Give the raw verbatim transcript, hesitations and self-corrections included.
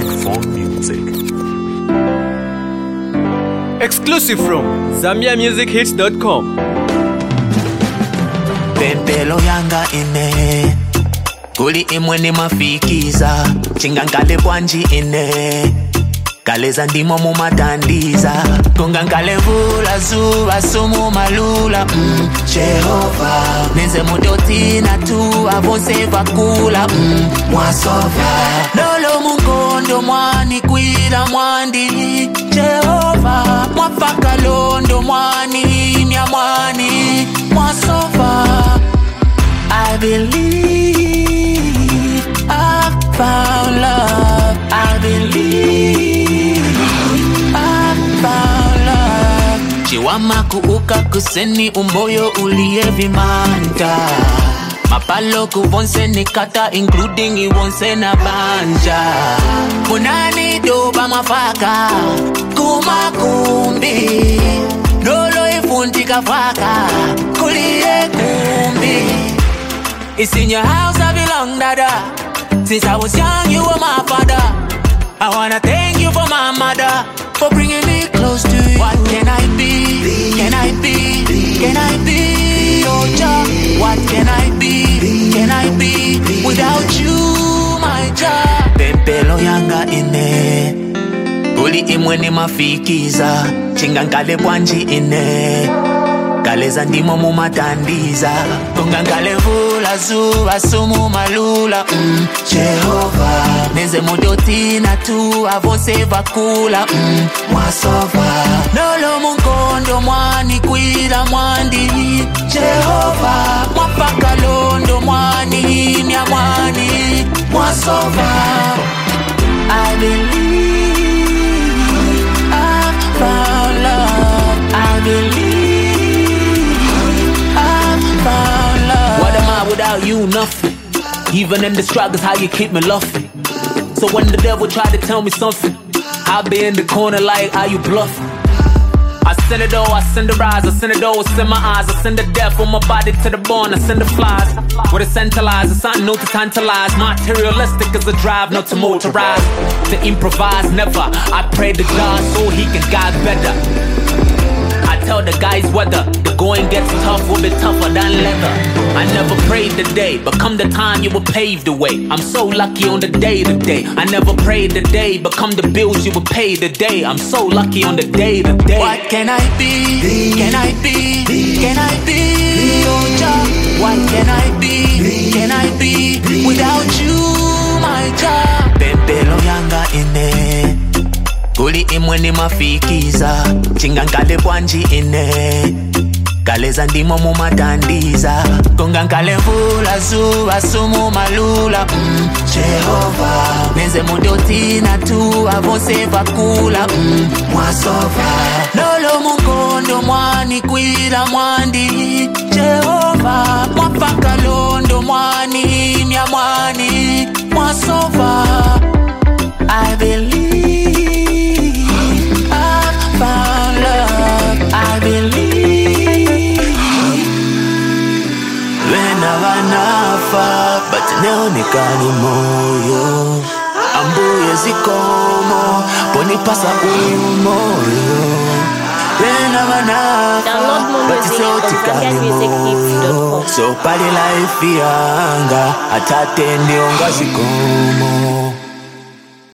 Phone Music. Exclusive from Zambia Music Hits dot com. Pempelo yanga ine Kuli imwe ni mafikiza Chingankale kwanji ine Kaleza ndimo mumatandiza Kungankale vula zuwa sumu malula mm, Jehova Nenze mudoti na tu avonse vakula mm, Mwasova Lolo mungondo mwani kwila mwandi Jehova Mwafaka londo mwani Mya mwani Mwasova I believe I found love I believe I found love Chiwama kuuka kuseni umoyo uliye vimanta Mapalo kuvonse nikata including iwonse na banja Munani doba mafaka Kumakumbi Lolo ifuntika faka Kuliye kumbi It's in your house I belong, dada. Since I was young, you were my father. I wanna thank you for my mother, for bringing me close to you. What can I be? Can I be? Can I be? Oh, Jah. What can I be? Can I be? Without you, my Jah. Pempelo yanga ine Kuli imwe ni mafikiza Chingankale kwanji ine Kaleza ndimo mumatandiza Kungankale vula zuwa sumu malula mm, Jehova Neze mudoti na tu avonse vakula mm, Mwasova Nolo mungondo mwani kwila mwandi Jehova Mwafaka londo mwani Mya mwani Mwasova I believe I found love I believe What am I without you? Nothing. Even in the struggles, how you keep me laughing. So when the devil tried to tell me something, I'll be in the corner like, are you bluffing? I send it all, I send the rise, I send it all, send my eyes, I send the death from my body to the bone, I send the flies. With a centralized, it's something new to tantalize. Materialistic as a drive, not to motorize. To improvise, never. I pray to God so he can guide better. I tell the guys whether the going gets tough will be tougher than leather. I never prayed the day, but come the time you will pave the way. I'm so lucky on the day to day. I never prayed the day, but come the bills you will pay the day. I'm so lucky on the day to day. What can I be? Can I be? Can I be? Oh Jah. What can I be? Can I be? Without you, my Jah. Pempelo yanga ine Kuli imwe ni mafikiza Chingankale kwanji ine Kaleza ndimo mumatandiza Kungankale vula zuwa sumu malula mm, Jehova Nenze mudoti na tu avonse vakula mm, Mwasova Lolo mungondo mwani kwila mwandi Jehova Mwafaka londo mwani Mya mwani Mwasova I believe I found love I believe Whenever nafa But neonekani moyo Ambuye zikomo Ponipasa uyu moyo Whenever nafa But neonekani moyo So pali life yanga Atate ndionga zikomo